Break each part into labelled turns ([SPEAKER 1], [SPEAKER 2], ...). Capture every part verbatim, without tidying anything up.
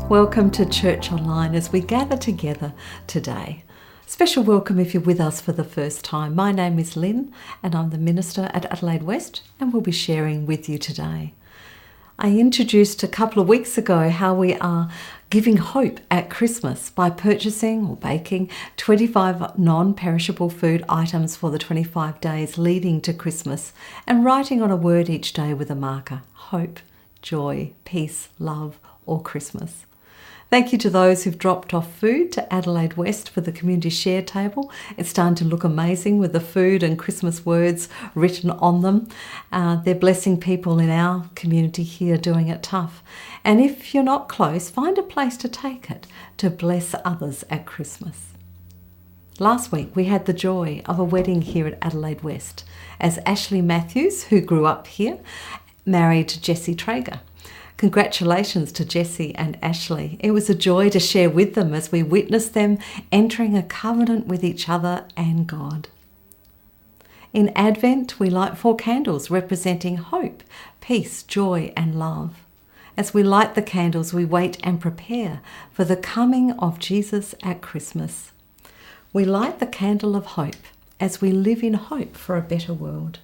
[SPEAKER 1] Welcome to Church Online as we gather together today. Special welcome if you're with us for the first time. My name is Lynn and I'm the minister at Adelaide West and we'll be sharing with you today. I introduced a couple of weeks ago how we are giving hope at Christmas by purchasing or baking twenty-five non-perishable food items for the twenty-five days leading to Christmas and writing on a word each day with a marker: hope, joy, peace, love, or Christmas. Thank you to those who've dropped off food to Adelaide West for the community share table. It's starting to look amazing with the food and Christmas words written on them. Uh, they're blessing people in our community here doing it tough. And if you're not close, find a place to take it to bless others at Christmas. Last week we had the joy of a wedding here at Adelaide West as Ashley Matthews, who grew up here, married Jessie Traeger. Congratulations to Jessie and Ashley. It was a joy to share with them as we witnessed them entering a covenant with each other and God. In Advent, we light four candles representing hope, peace, joy, and love. As we light the candles, we wait and prepare for the coming of Jesus at Christmas. We light the candle of hope as we live in hope for a better world.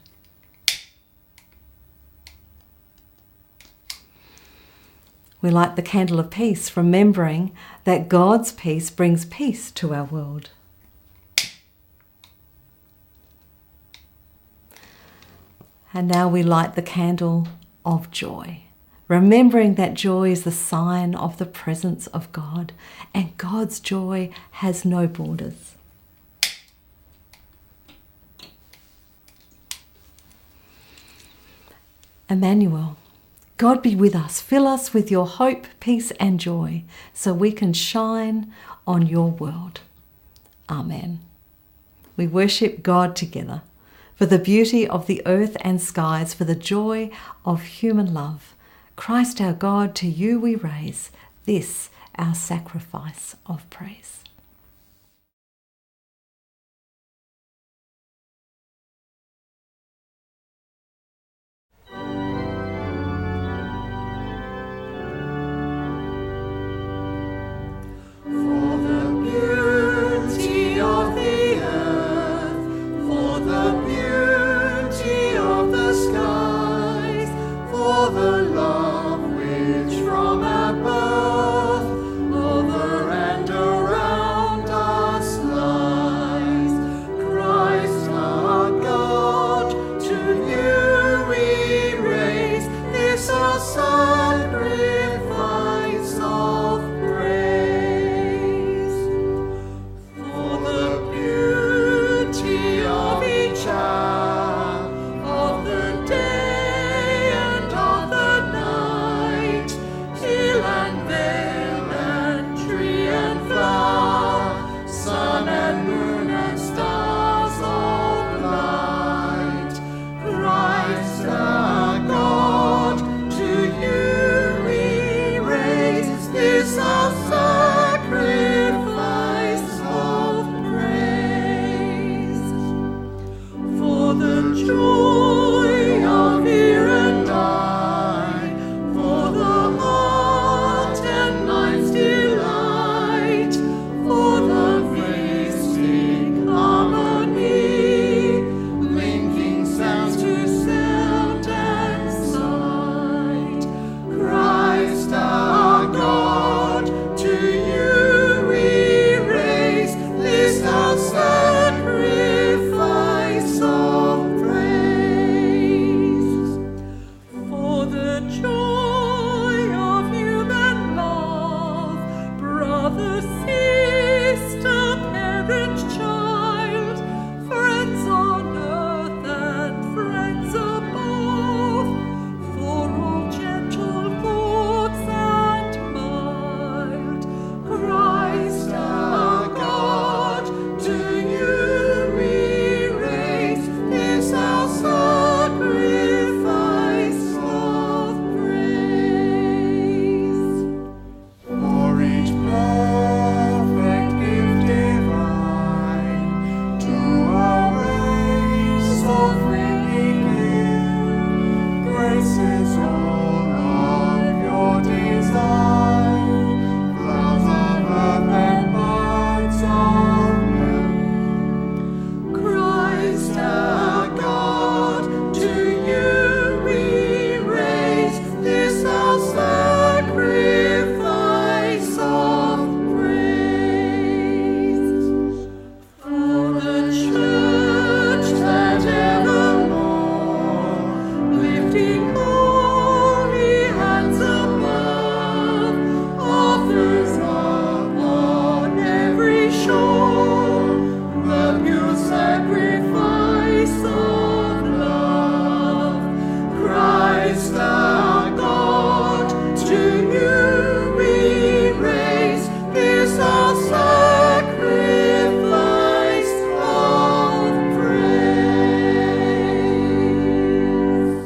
[SPEAKER 1] We light the candle of peace, remembering that God's peace brings peace to our world. And now we light the candle of joy, remembering that joy is the sign of the presence of God, and God's joy has no borders. Emmanuel, God be with us. Fill us with your hope, peace, and joy so we can shine on your world. Amen. We worship God together for the beauty of the earth and skies, for the joy of human love. Christ our God, to you we raise this our sacrifice of praise.
[SPEAKER 2] Love which from our birth over and around Christ our God, to you we raise this our sacrifice of praise.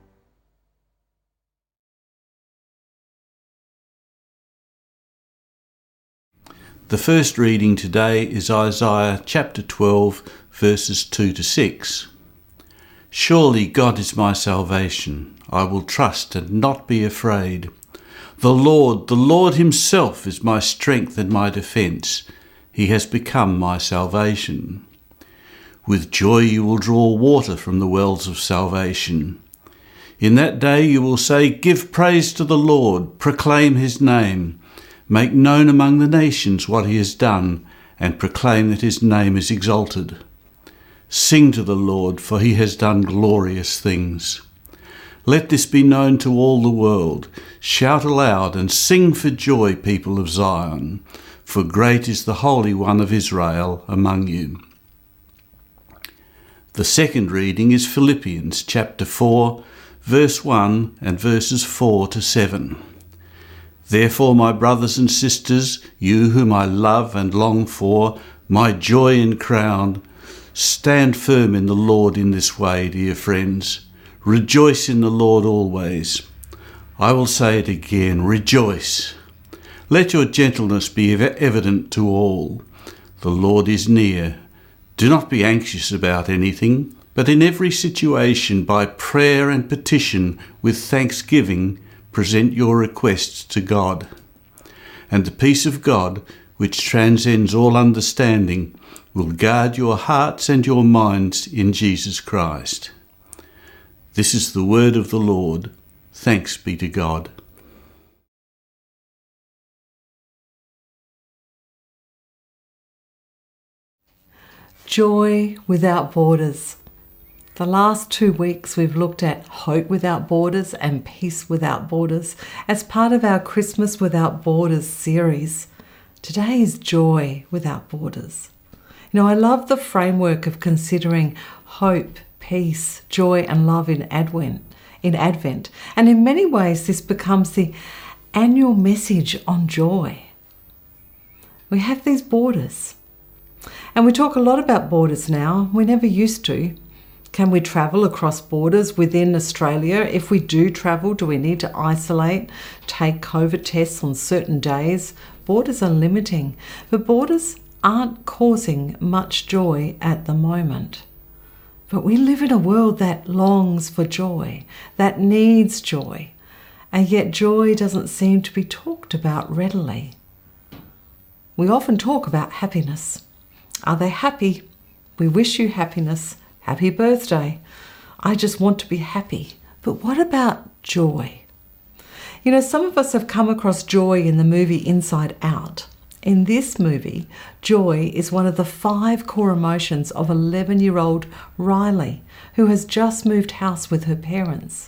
[SPEAKER 3] The first reading today is Isaiah chapter twelve, verses two to six. Surely God is my salvation. I will trust and not be afraid. The Lord, the Lord himself is my strength and my defence. He has become my salvation. With joy you will draw water from the wells of salvation. In that day you will say, give praise to the Lord, proclaim his name. Make known among the nations what he has done, and proclaim that his name is exalted. Sing to the Lord, for he has done glorious things. Let this be known to all the world. Shout aloud and sing for joy, people of Zion, for great is the Holy One of Israel among you. The second reading is Philippians chapter four, verse one and verses four to seven. Therefore, my brothers and sisters, you whom I love and long for, my joy and crown, stand firm in the Lord in this way, dear friends. Rejoice in the Lord always. I will say it again, rejoice. Let your gentleness be evident to all. The Lord is near. Do not be anxious about anything, but in every situation, by prayer and petition, with thanksgiving, present your requests to God. And the peace of God, which transcends all understanding, will guard your hearts and your minds in Jesus Christ. This is the word of the Lord. Thanks be to God.
[SPEAKER 1] Joy without borders. The last two weeks we've looked at Hope Without Borders and Peace Without Borders as part of our Christmas Without Borders series. Today is Joy Without Borders. You know, I love the framework of considering hope, peace, joy and love in Advent. In Advent. And in many ways this becomes the annual message on joy. We have these borders. And we talk a lot about borders now. We never used to. Can we travel across borders within Australia? If we do travel, do we need to isolate, take COVID tests on certain days? Borders are limiting, but borders aren't causing much joy at the moment. But we live in a world that longs for joy, that needs joy, and yet joy doesn't seem to be talked about readily. We often talk about happiness. Are they happy? We wish you happiness. Happy birthday. I just want to be happy. But what about joy? You know, some of us have come across joy in the movie Inside Out. In this movie, joy is one of the five core emotions of eleven-year-old Riley, who has just moved house with her parents.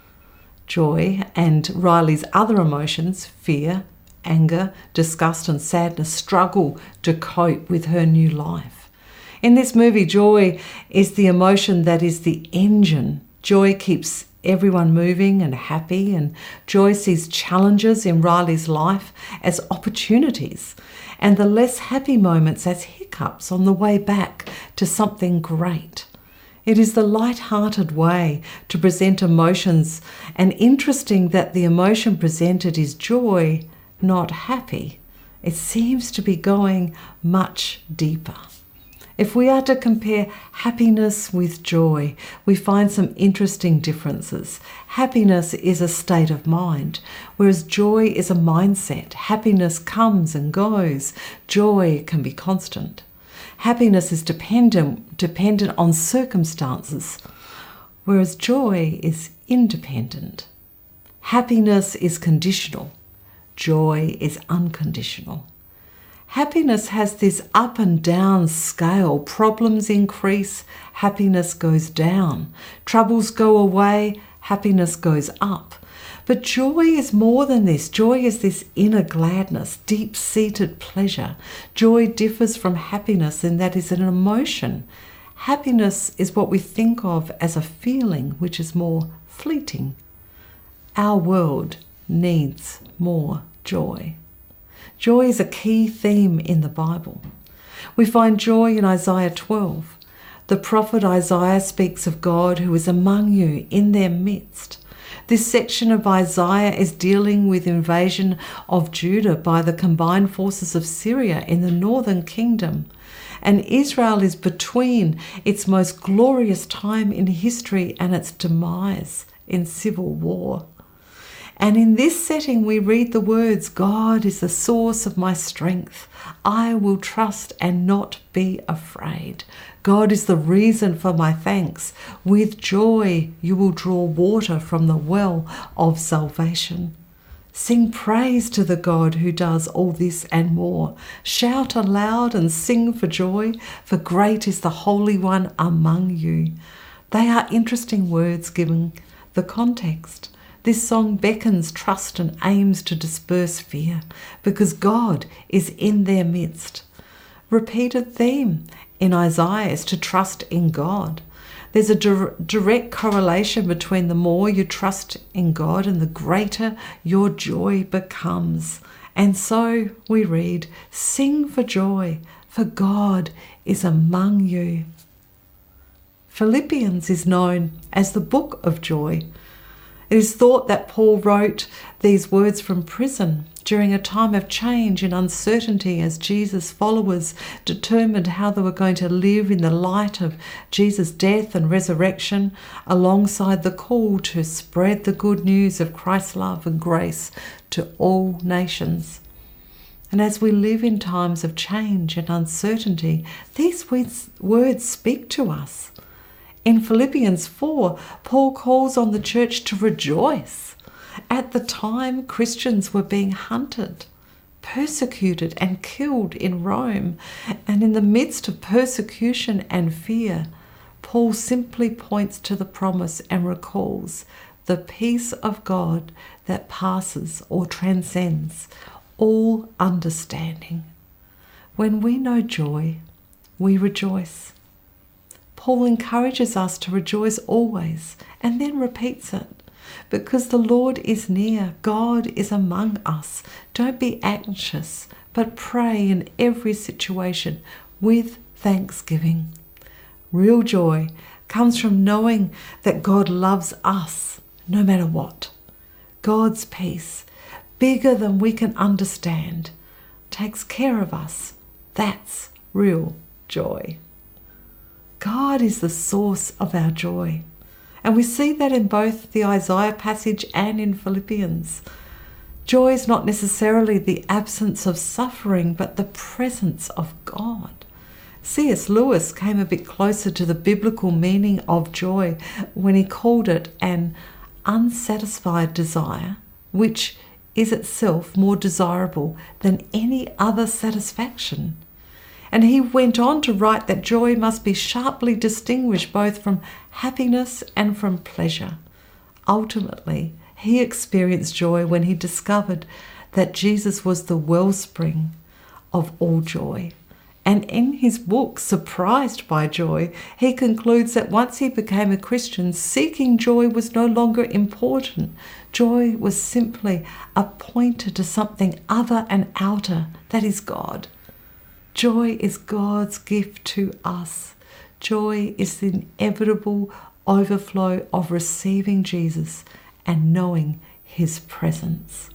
[SPEAKER 1] Joy and Riley's other emotions, fear, anger, disgust and sadness, struggle to cope with her new life. In this movie, joy is the emotion that is the engine. Joy keeps everyone moving and happy, and joy sees challenges in Riley's life as opportunities, and the less happy moments as hiccups on the way back to something great. It is the light-hearted way to present emotions, and interesting that the emotion presented is joy, not happy. It seems to be going much deeper. If we are to compare happiness with joy, we find some interesting differences. Happiness is a state of mind, whereas joy is a mindset. Happiness comes and goes. Joy can be constant. Happiness is dependent, dependent on circumstances, whereas joy is independent. Happiness is conditional. Joy is unconditional. Happiness has this up and down scale. Problems increase, happiness goes down. Troubles go away, happiness goes up. But joy is more than this. Joy is this inner gladness, deep-seated pleasure. Joy differs from happiness in that it's an emotion. Happiness is what we think of as a feeling, which is more fleeting. Our world needs more joy. Joy is a key theme in the Bible. We find joy in Isaiah twelve. The prophet Isaiah speaks of God who is among you in their midst. This section of Isaiah is dealing with invasion of Judah by the combined forces of Syria in the northern kingdom. And Israel is between its most glorious time in history and its demise in civil war. And in this setting we read the words, God is the source of my strength. I will trust and not be afraid. God is the reason for my thanks. With joy you will draw water from the well of salvation. Sing praise to the God who does all this and more. Shout aloud and sing for joy, for great is the Holy One among you. They are interesting words given the context. This song beckons trust and aims to disperse fear because God is in their midst. Repeated theme in Isaiah is to trust in God. There's a dir- direct correlation between the more you trust in God and the greater your joy becomes. And so we read, sing for joy, for God is among you. Philippians is known as the book of joy. It is thought that Paul wrote these words from prison during a time of change and uncertainty as Jesus' followers determined how they were going to live in the light of Jesus' death and resurrection, alongside the call to spread the good news of Christ's love and grace to all nations. And as we live in times of change and uncertainty, these words speak to us. In Philippians four, Paul calls on the church to rejoice. At the time, Christians were being hunted, persecuted and killed in Rome. And in the midst of persecution and fear, Paul simply points to the promise and recalls the peace of God that passes or transcends all understanding. When we know joy, we rejoice. Paul encourages us to rejoice always and then repeats it. Because the Lord is near, God is among us. Don't be anxious, but pray in every situation with thanksgiving. Real joy comes from knowing that God loves us no matter what. God's peace, bigger than we can understand, takes care of us. That's real joy. God is the source of our joy. And we see that in both the Isaiah passage and in Philippians. Joy is not necessarily the absence of suffering, but the presence of God. C S Lewis came a bit closer to the biblical meaning of joy when he called it an unsatisfied desire, which is itself more desirable than any other satisfaction. And he went on to write that joy must be sharply distinguished both from happiness and from pleasure. Ultimately, he experienced joy when he discovered that Jesus was the wellspring of all joy. And in his book, Surprised by Joy, he concludes that once he became a Christian, seeking joy was no longer important. Joy was simply a pointer to something other and outer, that is God. Joy is God's gift to us. Joy is the inevitable overflow of receiving Jesus and knowing his presence.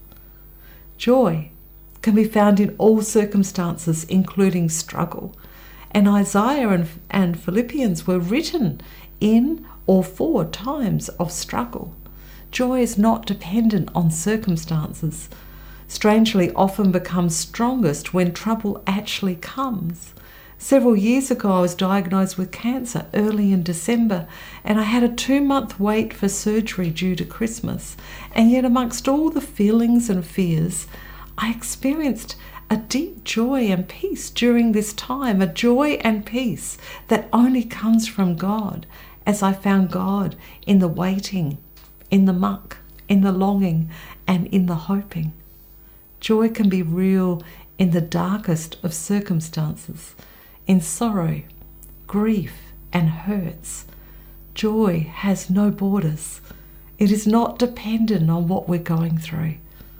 [SPEAKER 1] Joy can be found in all circumstances, including struggle. And Isaiah and, and Philippians were written in or for times of struggle. Joy is not dependent on circumstances. Strangely, often becomes strongest when trouble actually comes. Several years ago, I was diagnosed with cancer early in December, and I had a two-month wait for surgery due to Christmas. And yet, amongst all the feelings and fears, I experienced a deep joy and peace during this time, a joy and peace that only comes from God, as I found God in the waiting, in the muck, in the longing, and in the hoping. Joy can be real in the darkest of circumstances, in sorrow, grief, and hurts. Joy has no borders. It is not dependent on what we're going through.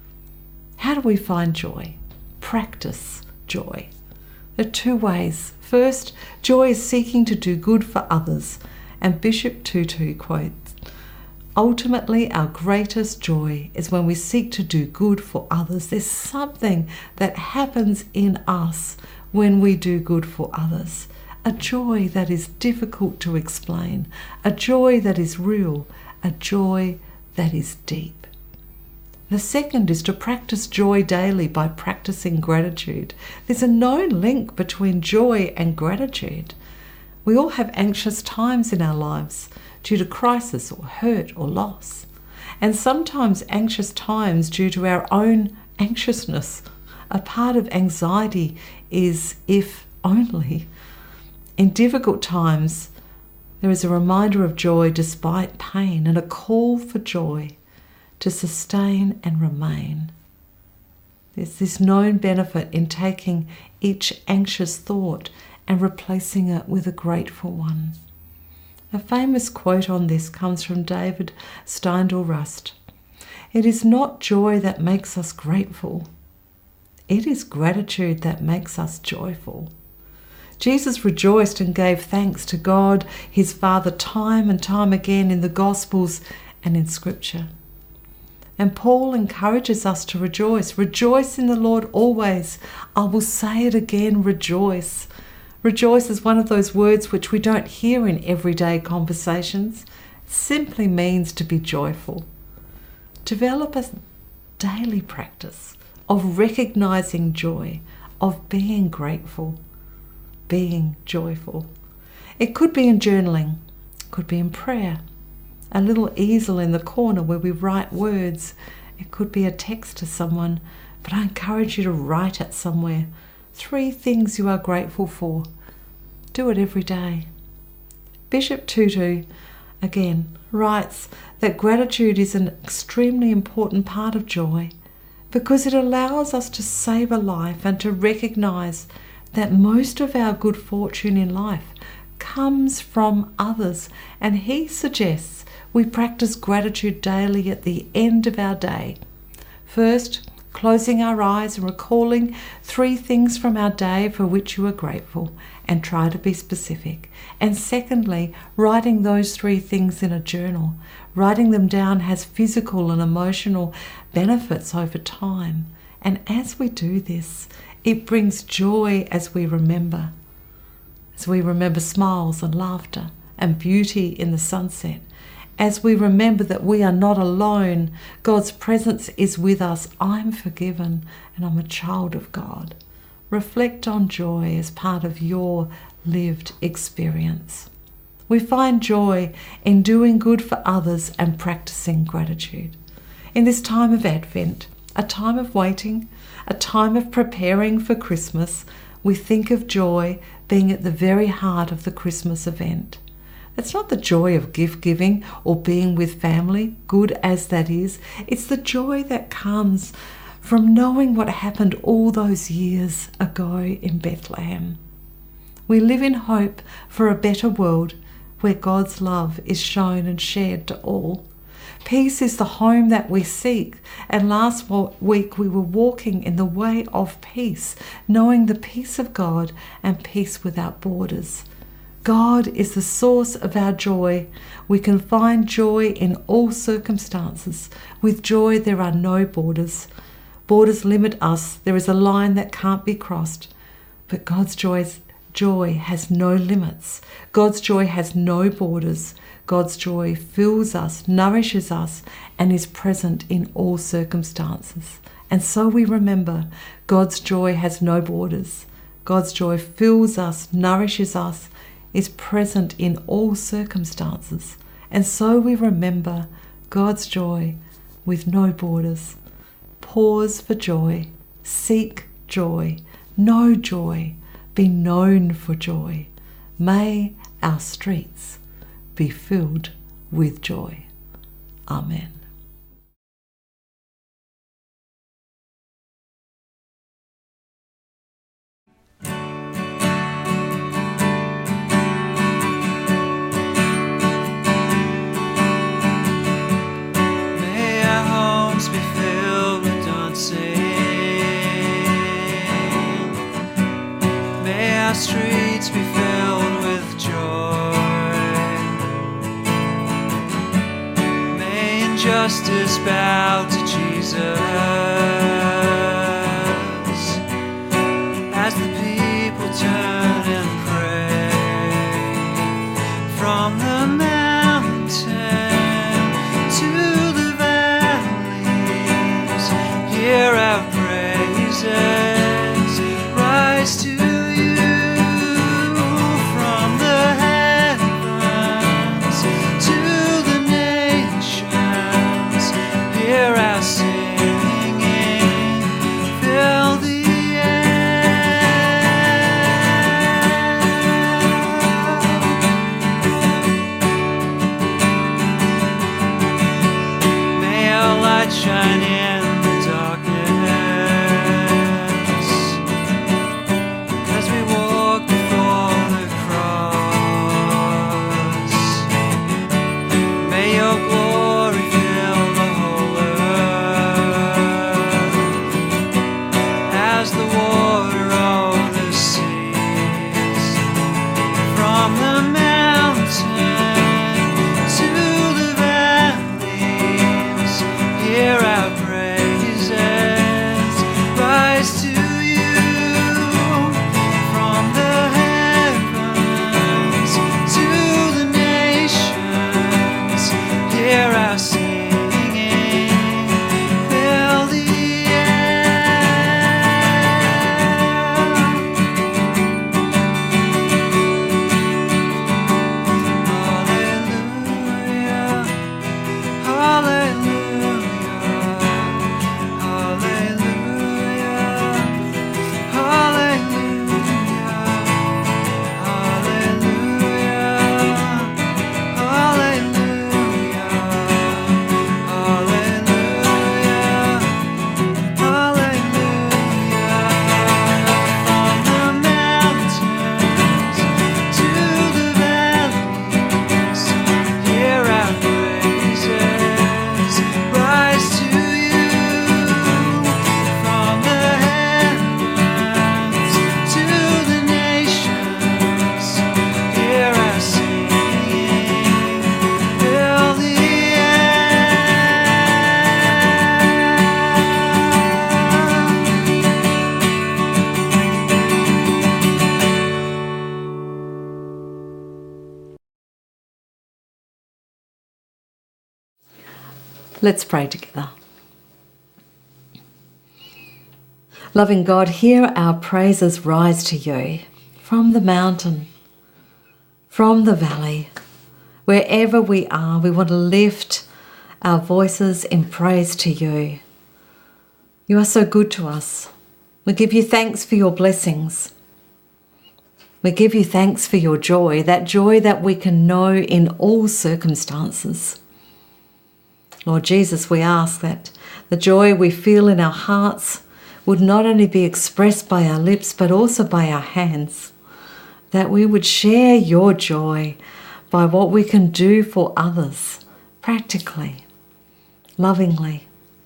[SPEAKER 1] How do we find joy? Practice joy. There are two ways. First, joy is seeking to do good for others. And Bishop Tutu quotes, "Ultimately, our greatest joy is when we seek to do good for others." There's something that happens in us when we do good for others. A joy that is difficult to explain. A joy that is real. A joy that is deep. The second is to practice joy daily by practicing gratitude. There's a known link between joy and gratitude. We all have anxious times in our lives due to crisis or hurt or loss. And sometimes anxious times due to our own anxiousness. A part of anxiety is if only. In difficult times, there is a reminder of joy despite pain and a call for joy to sustain and remain. There's this known benefit in taking each anxious thought and replacing it with a grateful one. A famous quote on this comes from David Steindl-Rast. "It is not joy that makes us grateful. It is gratitude that makes us joyful." Jesus rejoiced and gave thanks to God, his Father, time and time again in the Gospels and in Scripture. And Paul encourages us to rejoice. Rejoice in the Lord always. I will say it again, rejoice. Rejoice is one of those words which we don't hear in everyday conversations. It simply means to be joyful. Develop a daily practice of recognizing joy, of being grateful, being joyful. It could be in journaling, it could be in prayer, a little easel in the corner where we write words. It could be a text to someone, but I encourage you to write it somewhere. Three things you are grateful for. Do it every day. Bishop Tutu, again, writes that gratitude is an extremely important part of joy because it allows us to save a life and to recognize that most of our good fortune in life comes from others. And he suggests we practice gratitude daily at the end of our day. First, closing our eyes and recalling three things from our day for which you are grateful, and try to be specific. And secondly, writing those three things in a journal. Writing them down has physical and emotional benefits over time. And as we do this, it brings joy as we remember. As we remember smiles and laughter and beauty in the sunset. As we remember that we are not alone, God's presence is with us. I'm forgiven and I'm a child of God. Reflect on joy as part of your lived experience. We find joy in doing good for others and practicing gratitude. In this time of Advent, a time of waiting, a time of preparing for Christmas, we think of joy being at the very heart of the Christmas event. It's not the joy of gift giving or being with family, good as that is. It's the joy that comes from knowing what happened all those years ago in Bethlehem. We live in hope for a better world where God's love is shown and shared to all. Peace is the home that we seek. And last week we were walking in the way of peace, knowing the peace of God and peace without borders. God is the source of our joy. We can find joy in all circumstances. With joy, there are no borders. Borders limit us. There is a line that can't be crossed. But God's joy, joy has no limits. God's joy has no borders. God's joy fills us, nourishes us, and is present in all circumstances. And so we remember God's joy has no borders. God's joy fills us, nourishes us, is present in all circumstances. And so we remember God's joy with no borders. Pause for joy, seek joy, know joy, be known for joy. May our streets be filled with joy. Amen.
[SPEAKER 4] our streets be filled with joy. May injustice bow to Jesus as the people turn and pray. From the mountain to the valleys, hear our praises rise to you. From the heavens to the nations, hear our singing, fill the shine in the darkness as we walk before the cross. May your glory fill the whole earth as the water over the seas. From the mountain to the valleys, hear our praises rise to you. From the heavens to the nations, hear our singing, fill the Hallelujah, hallelujah.
[SPEAKER 1] Let's pray together. Loving God, hear our praises rise to you from the mountain, from the valley. Wherever we are, we want to lift our voices in praise to you. You are so good to us. We give you thanks for your blessings. We give you thanks for your joy, that joy that we can know in all circumstances. Lord Jesus, we ask that the joy we feel in our hearts would not only be expressed by our lips, but also by our hands, that we would share your joy by what we can do for others, practically, lovingly.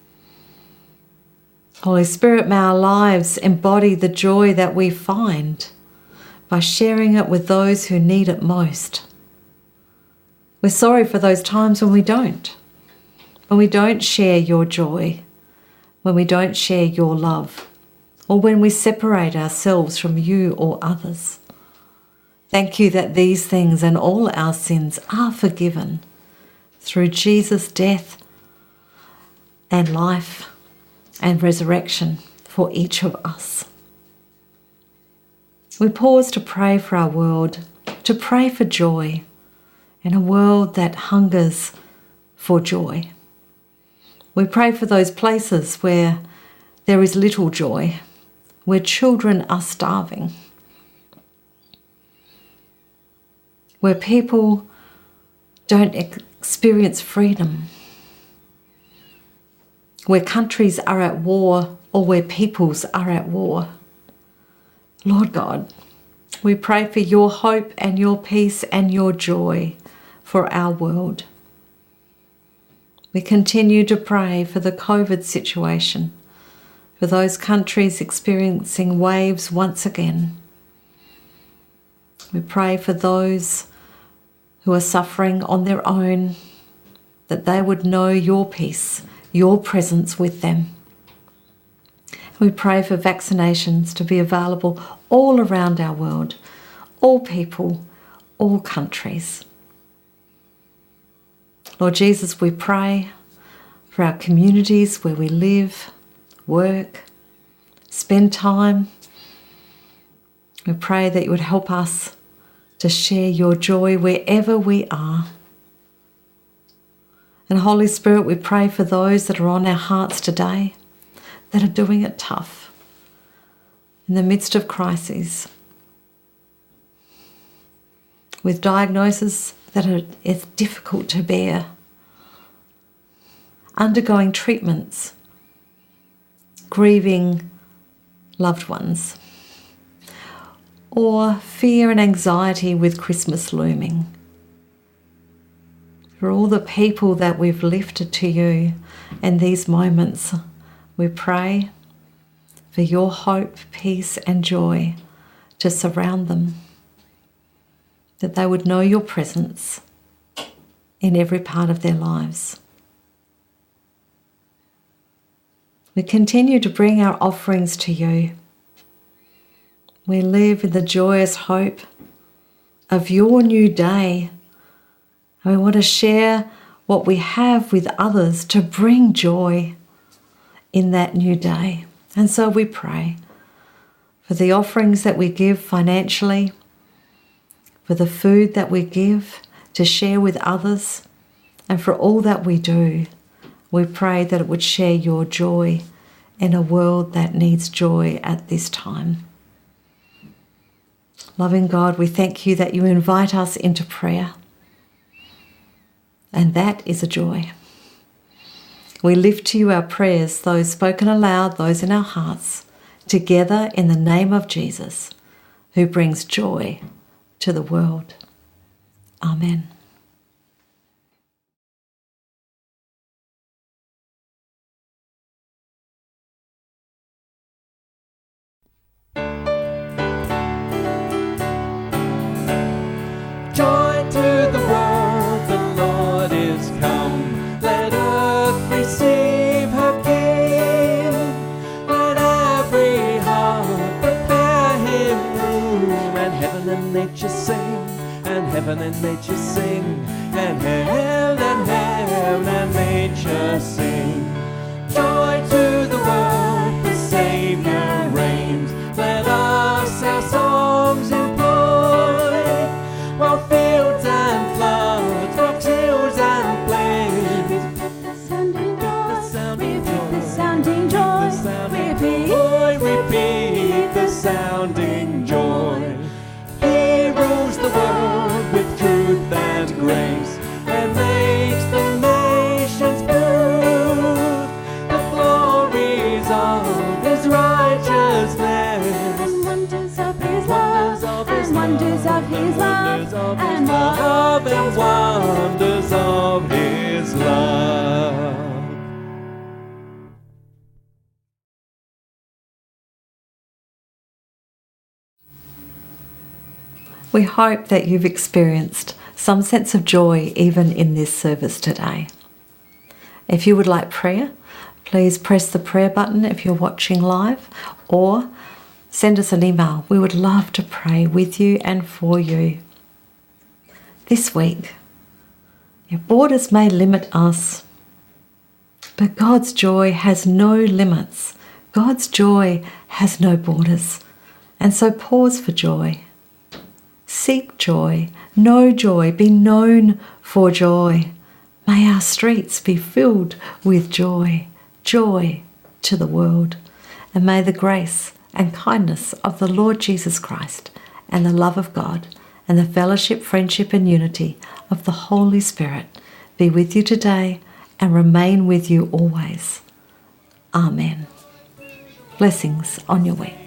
[SPEAKER 1] Holy Spirit, may our lives embody the joy that we find by sharing it with those who need it most. We're sorry for those times when we don't. When we don't share your joy, when we don't share your love, or when we separate ourselves from you or others. Thank you that these things and all our sins are forgiven through Jesus' death and life and resurrection for each of us. We pause to pray for our world, to pray for joy in a world that hungers for joy. We pray for those places where there is little joy, where children are starving, where people don't experience freedom, where countries are at war or where peoples are at war. Lord God, we pray for your hope and your peace and your joy for our world. We continue to pray for the COVID situation, for those countries experiencing waves once again. We pray for those who are suffering on their own, that they would know your peace, your presence with them. We pray for vaccinations to be available all around our world, all people, all countries. Lord Jesus, we pray for our communities where we live, work, spend time. We pray that you would help us to share your joy wherever we are. And Holy Spirit, we pray for those that are on our hearts today that are doing it tough in the midst of crises, with diagnoses that are it's difficult to bear, undergoing treatments, grieving loved ones, or fear and anxiety with Christmas looming. For all the people that we've lifted to you in these moments, we pray for your hope, peace, and joy to surround them, that they would know your presence in every part of their lives. We continue to bring our offerings to you. We live in the joyous hope of your new day. And we want to share what we have with others to bring joy in that new day. And so we pray for the offerings that we give financially, for the food that we give to share with others, and for all that we do. We pray that it would share your joy in a world that needs joy at this time. Loving God, we thank you that you invite us into prayer. And that is a joy. We lift to you our prayers, those spoken aloud, those in our hearts, together in the name of Jesus, who brings joy to the world. Amen.
[SPEAKER 2] Joy to the world, the Lord is come. Let earth receive her King. Let every heart prepare him room. And heaven and nature sing, and heaven and nature sing, and heaven and heaven and nature sing. Joy to the world, the Saviour reigns. Let us our songs employ, while fields and floods, rocks, hills and plains,
[SPEAKER 5] Sounding
[SPEAKER 2] the
[SPEAKER 5] joy,
[SPEAKER 2] sounding
[SPEAKER 5] the
[SPEAKER 2] joy,
[SPEAKER 5] sounding joy,
[SPEAKER 2] the sounding
[SPEAKER 5] repeat.
[SPEAKER 2] joy, repeat the sounding joy. He rules the world with truth and grace, and makes the nations prove the glories of his righteousness.
[SPEAKER 5] And wonders of his love,
[SPEAKER 2] Wonders of his
[SPEAKER 5] and wonders of his love,
[SPEAKER 2] wonders of his
[SPEAKER 5] and
[SPEAKER 2] love, and
[SPEAKER 5] wonders
[SPEAKER 2] wonders of his love.
[SPEAKER 1] We hope that you've experienced some sense of joy even in this service today. If you would like prayer, please press the prayer button if you're watching live, or send us an email. We would love to pray with you and for you. This week, your borders may limit us, but God's joy has no limits. God's joy has no borders. And so pause for joy. Seek joy, know joy, be known for joy. May our streets be filled with joy, joy to the world. And may the grace and kindness of the Lord Jesus Christ and the love of God and the fellowship, friendship and unity of the Holy Spirit be with you today and remain with you always. Amen. Blessings on your week.